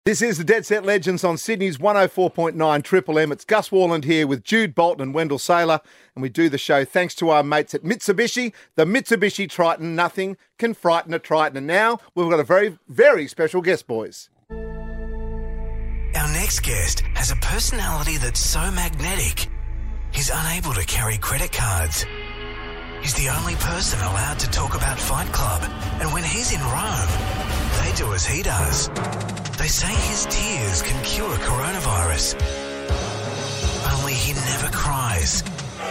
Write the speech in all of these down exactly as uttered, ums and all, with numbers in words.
This is the Dead Set Legends on Sydney's one oh four point nine Triple M. It's Gus Worland here with Jude Bolton and Wendell Saylor, and we do the show thanks to our mates at Mitsubishi, the Mitsubishi Triton. Nothing can frighten a Triton. And now we've got a very, very special guest, boys. Our next guest has a personality that's so magnetic, he's unable to carry credit cards. He's the only person allowed to talk about Fight Club, and when he's in Rome, they do as he does. They say his tears can cure coronavirus. Only he never cries.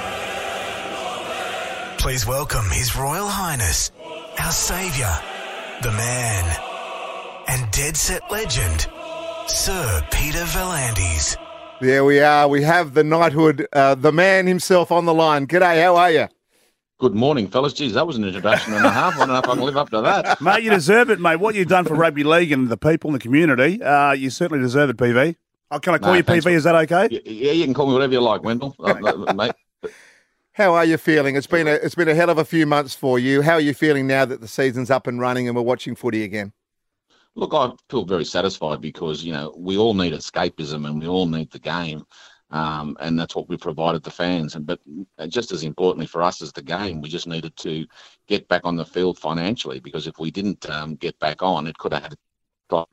Please welcome His Royal Highness, our saviour, the man, and Dead Set legend, Sir Peter V'landys. There we are. We have the knighthood, uh, the man himself on the line. G'day, how are you? Good morning, fellas. Geez, that was an introduction and a half. I don't know if I can live up to that. Mate, you deserve it, mate. What you've done for rugby league and the people in the community, uh, you certainly deserve it, P V. Oh, can I call No, you P V? thanks. Is that okay? Yeah, you can call me whatever you like, Wendell, uh, mate. How are you feeling? It's been a it's been a hell of a few months for you. How are you feeling now that the season's up and running and we're watching footy again? Look, I feel very satisfied because, you know, we all need escapism and we all need the game. Um, and that's what we provided the fans. And but just as importantly for us as the game, we just needed to get back on the field financially, because if we didn't um, get back on, it could have had a drop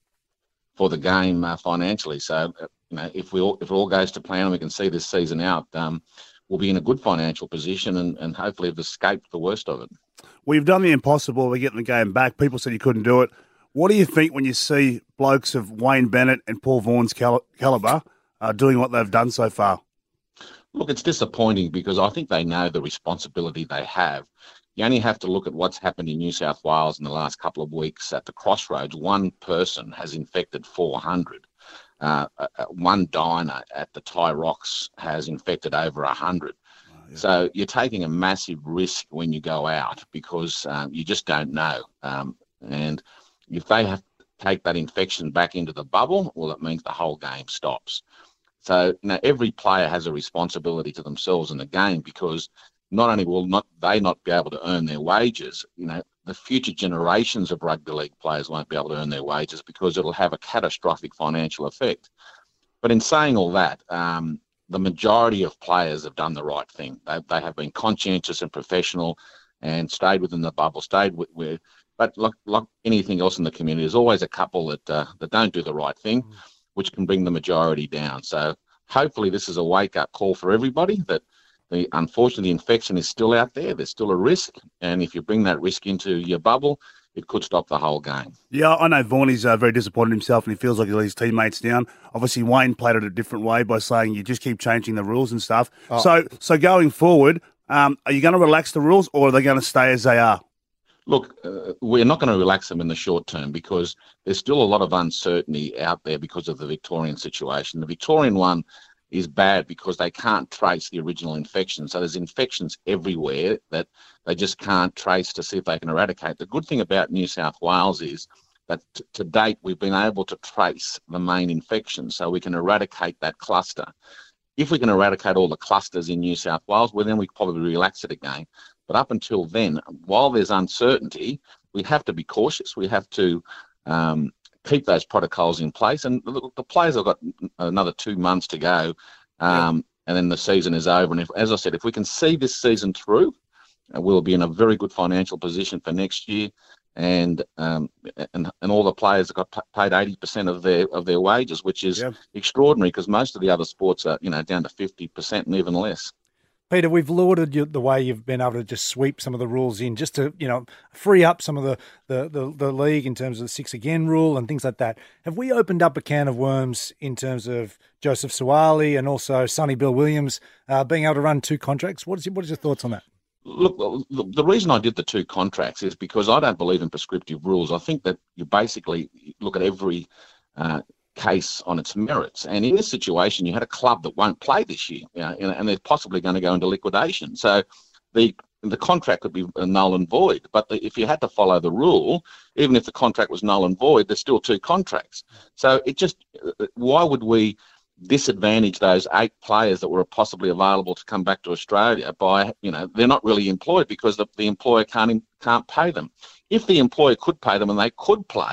for the game uh, financially. So, uh, you know, if we all, if it all goes to plan and we can see this season out, um, we'll be in a good financial position and, and hopefully have escaped the worst of it. Well, you've done the impossible. We're getting the game back. People said you couldn't do it. What do you think when you see blokes of Wayne Bennett and Paul Vaughan's cal- calibre uh, doing what they've done so far? Look, it's disappointing because I think they know the responsibility they have. You only have to look at what's happened in New South Wales in the last couple of weeks at the Crossroads. One person has infected four hundred. Uh, uh, one diner at the Thai Rocks has infected over one hundred. Oh, yeah. So you're taking a massive risk when you go out because um, you just don't know. Um, and if they have to take that infection back into the bubble, well, it means the whole game stops. So, you know, every player has a responsibility to themselves in the game, because not only will not they not be able to earn their wages, you know, the future generations of rugby league players won't be able to earn their wages because it'll have a catastrophic financial effect. But in saying all that, um, the majority of players have done the right thing. They, they have been conscientious and professional and stayed within the bubble, stayed with, with but like, like anything else in the community, there's always a couple that uh, that don't do the right thing, mm. which can bring the majority down. So hopefully this is a wake-up call for everybody that the unfortunately the infection is still out there. There's still a risk, and if you bring that risk into your bubble, it could stop the whole game. Yeah, I know Vaughan is uh, very disappointed in himself and he feels like he let his teammates down. Obviously, Wayne played it a different way by saying you just keep changing the rules and stuff. Oh. So so going forward, um, are you going to relax the rules or are they going to stay as they are? Look, uh, we're not going to relax them in the short term because there's still a lot of uncertainty out there because of the Victorian situation. The Victorian one is bad because they can't trace the original infection. So there's infections everywhere that they just can't trace to see if they can eradicate. The good thing about New South Wales is that t- to date we've been able to trace the main infection, so we can eradicate that cluster. If we can eradicate all the clusters in New South Wales, well, then we probably relax it again. But up until then, while there's uncertainty, we have to be cautious. We have to um, keep those protocols in place. And the, the players have got another two months to go, um, yep. and then the season is over. And if, as I said, if we can see this season through, uh, we'll be in a very good financial position for next year. And um, and and all the players have got p- paid eighty percent of their of their wages, which is yep. extraordinary because most of the other sports are, you know, down to fifty percent and even less. Peter, we've lauded you, the way you've been able to just sweep some of the rules in, just to, you know, free up some of the, the, the, the league in terms of the six again rule and things like that. Have we opened up a can of worms in terms of Joseph Suaalii and also Sonny Bill Williams uh, being able to run two contracts? What is your, what is your thoughts on that? Look, the reason I did the two contracts is because I don't believe in prescriptive rules. I think that you basically look at every uh, case on its merits. And in this situation, you had a club that won't play this year, you know, and they're possibly going to go into liquidation. So the the contract could be null and void. But the, if you had to follow the rule, even if the contract was null and void, there's still two contracts. So it just, why would we disadvantage those eight players that were possibly available to come back to Australia by, you know, they're not really employed because the, the employer can't can't pay them. If the employer could pay them and they could play,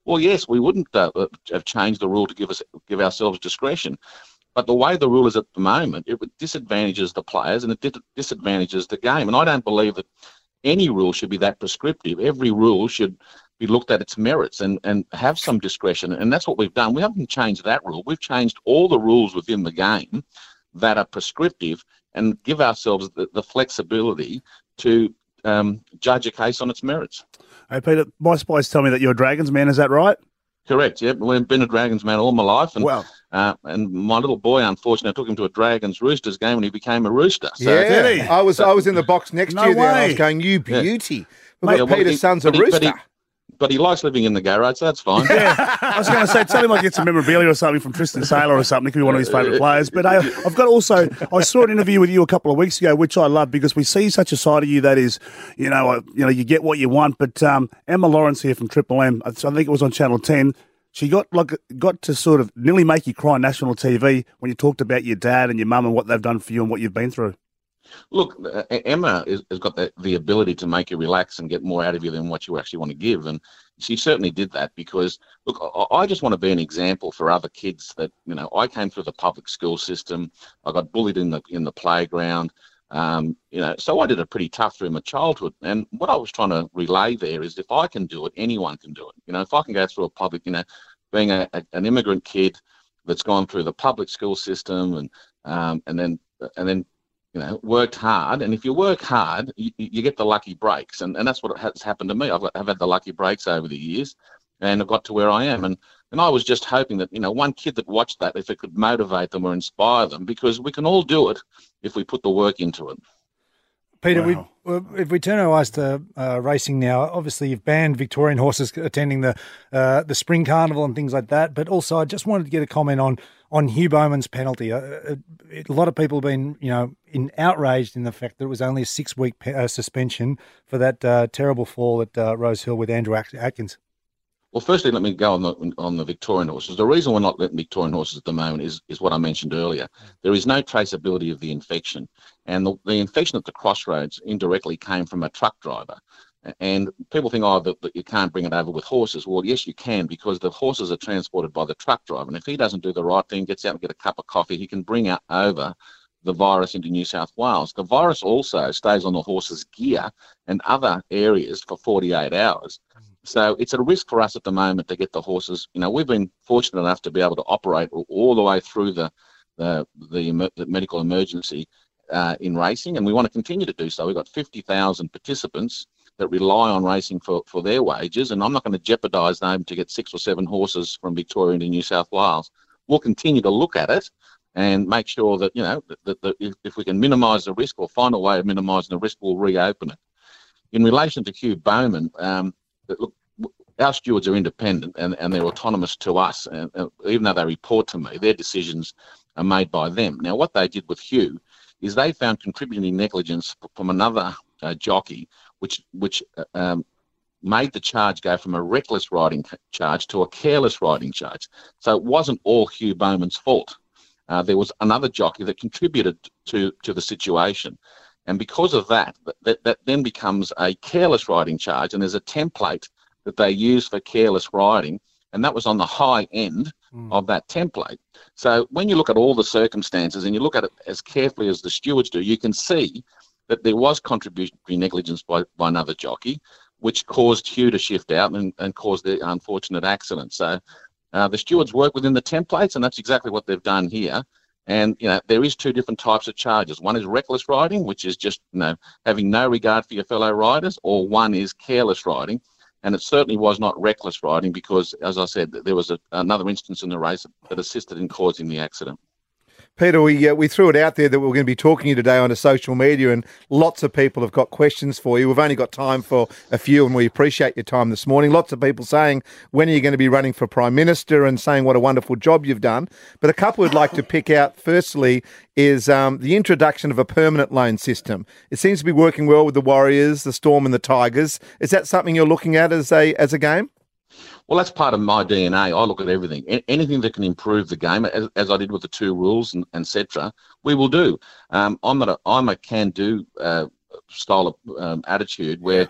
Well, yes, we wouldn't uh, have changed the rule to give us give ourselves discretion. But the way the rule is at the moment, it disadvantages the players and it disadvantages the game. And I don't believe that any rule should be that prescriptive. Every rule should be looked at its merits and, and have some discretion. And that's what we've done. We haven't changed that rule. We've changed all the rules within the game that are prescriptive and give ourselves the, the flexibility to um, judge a case on its merits. Hey, Peter, my spies tell me that you're a Dragons man. Is that right? Correct, yeah. I've been a Dragons man all my life. And, wow. uh, and my little boy, unfortunately, I took him to a Dragons Roosters game and he became a Rooster. So, yeah, I was so, I was in the box next no year there way. and I was going, you beauty. Yeah. But yeah, well, Peter's he, son's a but he, Rooster. But he, but he likes living in the garage, so that's fine. Yeah, I was going to say, tell him I get some memorabilia or something from Tristan Saylor or something. He could be one of his favourite players. But uh, I've got also, I saw an interview with you a couple of weeks ago, which I love because we see such a side of you that is, you know, uh, you know, you get what you want. But um, Emma Lawrence here from Triple M, I think it was on Channel ten. She got like got to sort of nearly make you cry on national T V when you talked about your dad and your mum and what they've done for you and what you've been through. Look, uh, Emma is, has got the, the ability to make you relax and get more out of you than what you actually want to give. And she certainly did that because, look, I, I just want to be an example for other kids that, you know, I came through the public school system. I got bullied in the in the playground. Um, you know, so I did it pretty tough through my childhood. And what I was trying to relay there is if I can do it, anyone can do it. You know, if I can go through a public, you know, being a, a, an immigrant kid that's gone through the public school system and um, and then and then, you know, worked hard. And if you work hard, you, you get the lucky breaks. And, and that's what has happened to me. I've, got, I've had the lucky breaks over the years and I've got to where I am. And, and I was just hoping that, you know, one kid that watched that, if it could motivate them or inspire them, because we can all do it if we put the work into it. Peter, Wow. we, if we turn our eyes to uh, racing now, obviously you've banned Victorian horses attending the uh, the spring carnival and things like that. But also, I just wanted to get a comment on on Hugh Bowman's penalty. Uh, a lot of people have been, you know, in outraged in the fact that it was only a six week pe- uh, suspension for that uh, terrible fall at uh, Rose Hill with Andrew Atkins. Well, firstly, let me go on the on the Victorian horses. The reason we're not letting Victorian horses at the moment is, is what I mentioned earlier. There is no traceability of the infection. And the, the infection at the Crossroads indirectly came from a truck driver. And people think, oh, that, that you can't bring it over with horses. Well, yes, you can, because the horses are transported by the truck driver. And if he doesn't do the right thing, gets out and get a cup of coffee, he can bring out over the virus into New South Wales. The virus also stays on the horse's gear and other areas for forty-eight hours. So it's a risk for us at the moment to get the horses. You know, we've been fortunate enough to be able to operate all the way through the the, the, the medical emergency uh, in racing, and we want to continue to do so. We've got fifty thousand participants that rely on racing for, for their wages, and I'm not going to jeopardise them to get six or seven horses from Victoria into New South Wales. We'll continue to look at it and make sure that, you know, that, that if, if we can minimise the risk or find a way of minimising the risk, we'll reopen it. In relation to Hugh Bowman, um, look, our stewards are independent and, and they're autonomous to us. And, and even though they report to me, their decisions are made by them. Now, what they did with Hugh is they found contributing negligence from another uh, jockey, which which um, made the charge go from a reckless riding charge to a careless riding charge. So it wasn't all Hugh Bowman's fault. Uh, there was another jockey that contributed to, to the situation. And because of that, that, that then becomes a careless riding charge, and there's a template that they use for careless riding, and that was on the high end mm. of that template. So when you look at all the circumstances and you look at it as carefully as the stewards do, you can see that there was contributory negligence by, by another jockey, which caused Hugh to shift out and, and caused the unfortunate accident. So uh, the stewards work within the templates, and that's exactly what they've done here. And, you know, there is two different types of charges. One is reckless riding, which is just, you know, having no regard for your fellow riders, or one is careless riding. And it certainly was not reckless riding because, as I said, there was a, another instance in the race that assisted in causing the accident. Peter, we uh, we threw it out there that we're going to be talking to you today on the social media, and lots of people have got questions for you. We've only got time for a few, and we appreciate your time this morning. Lots of people saying, when are you going to be running for Prime Minister, and saying what a wonderful job you've done. But a couple would like to pick out, firstly, is um, the introduction of a permanent loan system. It seems to be working well with the Warriors, the Storm and the Tigers. Is that something you're looking at as a as a game? Well, that's part of my D N A. I look at everything. A- anything that can improve the game, as, as I did with the two rules and et cetera, we will do. Um, I'm not a, I'm a can-do uh, style of um, attitude where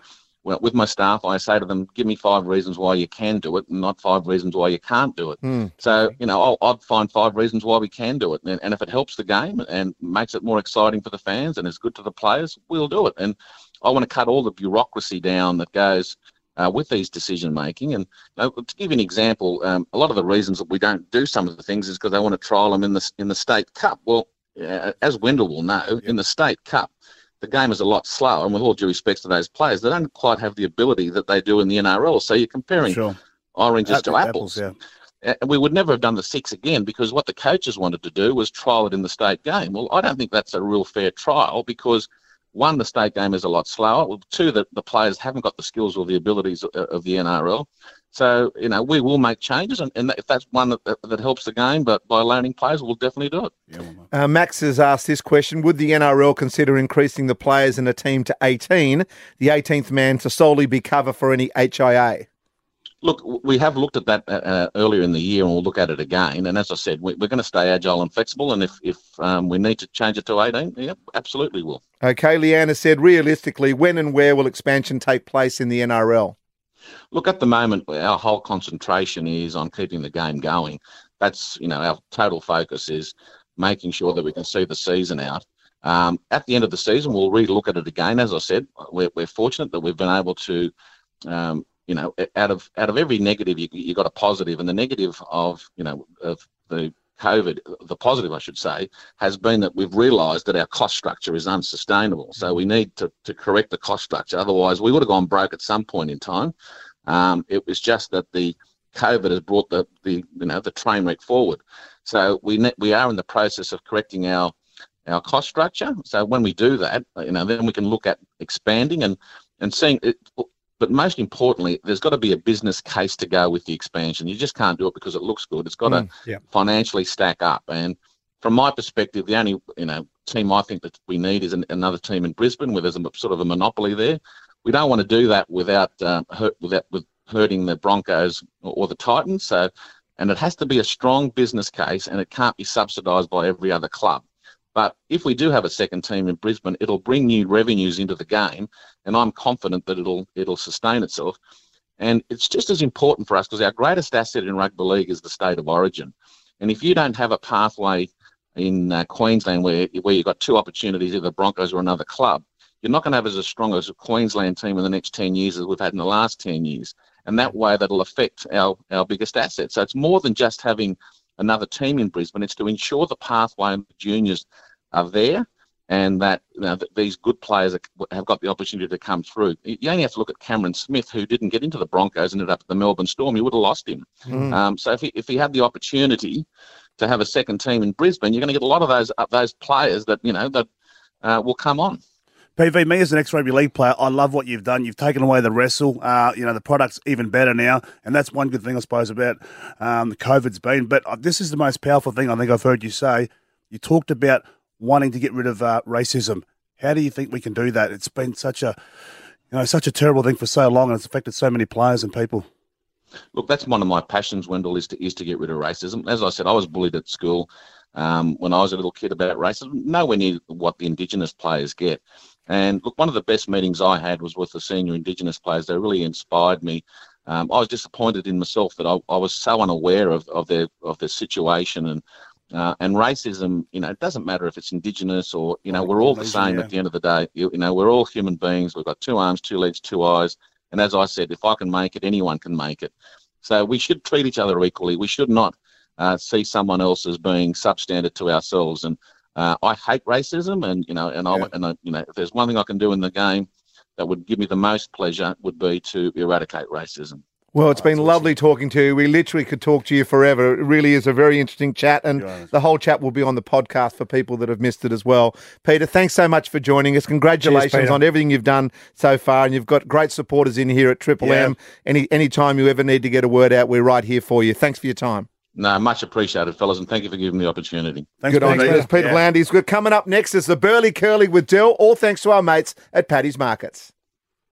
well, with my staff, I say to them, give me five reasons why you can do it and not five reasons why you can't do it. Mm. So, you know, I'll, I'll find five reasons why we can do it. And, and if it helps the game and makes it more exciting for the fans and is good to the players, we'll do it. And I want to cut all the bureaucracy down that goes uh, with these decision-making. And uh, to give you an example, um, a lot of the reasons that we don't do some of the things is because they want to trial them in the, in the State Cup. Well, uh, as Wendell will know, yeah. in the State Cup, the game is a lot slower, and with all due respect to those players, they don't quite have the ability that they do in the N R L. So you're comparing sure. oranges Apple, to apples. apples yeah. And we would never have done the six again because what the coaches wanted to do was trial it in the state game. Well, I don't think that's a real fair trial because, one, the state game is a lot slower. Well, two, that the players haven't got the skills or the abilities of, of the N R L. So, you know, we will make changes, and, and if that's one that, that helps the game, but by loaning players, we'll definitely do it. Yeah, uh, Max has asked this question. Would the N R L consider increasing the players in a team to eighteen, the eighteenth man to solely be cover for any H I A? Look, we have looked at that uh, earlier in the year, and we'll look at it again. And as I said, we, we're going to stay agile and flexible, and if, if um, we need to change it to eighteen, yeah, absolutely will. Okay, Leanne said, realistically, when and where will expansion take place in the N R L? Look, at the moment, our whole concentration is on keeping the game going. That's, you know, our total focus is making sure that we can see the season out. Um, at the end of the season, we'll re-look at it again. As I said, we're, we're fortunate that we've been able to, um, you know, out of out of every negative, you you got a positive, and the negative of, you know, of the COVID, the positive, I should say, has been that we've realised that our cost structure is unsustainable. So we need to, to correct the cost structure. Otherwise, we would have gone broke at some point in time. Um, it was just that the COVID has brought the, the you know the train wreck forward. So we ne- we are in the process of correcting our our cost structure. So when we do that, you know, then we can look at expanding and and seeing it. But most importantly, there's got to be a business case to go with the expansion. You just can't do it because it looks good. It's got mm, to yeah. financially stack up. And from my perspective, the only you know team I think that we need is an, another team in Brisbane where there's a sort of a monopoly there. We don't want to do that without uh, hurt, without with hurting the Broncos or, or the Titans. So, and it has to be a strong business case, and it can't be subsidised by every other club. But if we do have a second team in Brisbane, it'll bring new revenues into the game, and I'm confident that it'll it'll sustain itself. And it's just as important for us because our greatest asset in rugby league is the state of origin. And if you don't have a pathway in uh, Queensland where where you've got two opportunities, either Broncos or another club, you're not going to have as strong as a Queensland team in the next ten years as we've had in the last ten years. And that way, that'll affect our, our biggest asset. So it's more than just having another team in Brisbane. It's to ensure the pathway and the juniors are there and that, you know, that these good players have got the opportunity to come through. You only have to look at Cameron Smith, who didn't get into the Broncos, ended up at the Melbourne Storm. You would have lost him. Mm. Um, so if he, if he had the opportunity to have a second team in Brisbane, you're going to get a lot of those uh, those players that, you know, that uh, will come on. P V, me as an ex-rugby league player, I love what you've done. You've taken away the wrestle. Uh, you know, the product's even better now. And that's one good thing, I suppose, about um, the COVID's been. But uh, this is the most powerful thing I think I've heard you say. You talked about wanting to get rid of uh, racism. How do you think we can do that? It's been such a, you know, such a terrible thing for so long, and it's affected so many players and people. Look, that's one of my passions, Wendell, is to is to get rid of racism. As I said, I was bullied at school um, when I was a little kid about racism, nowhere near what the Indigenous players get. And look, one of the best meetings I had was with the senior Indigenous players. They really inspired me. Um, I was disappointed in myself that I, I was so unaware of, of their of their situation and uh, and racism. You know, it doesn't matter if it's Indigenous or, you know, we're all the same at the end of the day. You, you know, we're all human beings. We've got two arms, two legs, two eyes. And as I said, if I can make it, anyone can make it. So we should treat each other equally. We should not uh, see someone else as being substandard to ourselves. And uh, I hate racism. And you know, and I, yeah. and I, you know, if there's one thing I can do in the game that would give me the most pleasure, would be to eradicate racism. Well, it's been lovely talking to you. We literally could talk to you forever. It really is a very interesting chat, and the whole chat will be on the podcast for people that have missed it as well. Peter, thanks so much for joining us. Congratulations Cheers, on everything you've done so far, and you've got great supporters in here at Triple yeah. M. Any any time you ever need to get a word out, we're right here for you. Thanks for your time. No, much appreciated, fellas, and thank you for giving me the opportunity. Thanks, Good on you. Peter yeah. Blandy's good. Coming up next is the Burley Curly with Dell, all thanks to our mates at Paddy's Markets.